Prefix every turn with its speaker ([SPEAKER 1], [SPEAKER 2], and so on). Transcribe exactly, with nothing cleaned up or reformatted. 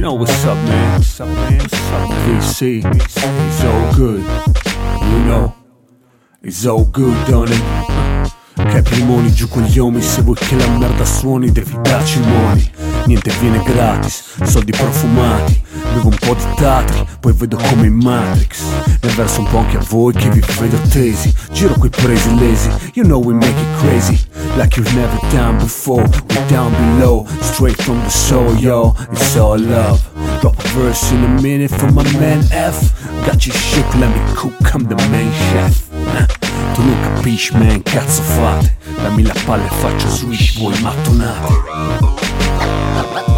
[SPEAKER 1] know what's up, man. What's up, man? What's up, V C? It's all good. You know, it's all good, don't it? Che primoni giù con gli omi, se vuoi che la merda suoni devi darci i moni. Niente viene gratis, soldi profumati. Bevo un po' di tatri, poi vedo come in Matrix. Ne verso un po' anche a voi che vi vedo tesi. Giro coi presi lesi, you know we make it crazy. Like you've never done before, we're down below. Straight from the soul, yo, it's all love. Drop a verse in a minute from my man F. Got you shook, let me cook, I'm the main chef. Tu non capisci, man, cazzo fate? Dammi la palla e faccio swish, voi mattonate.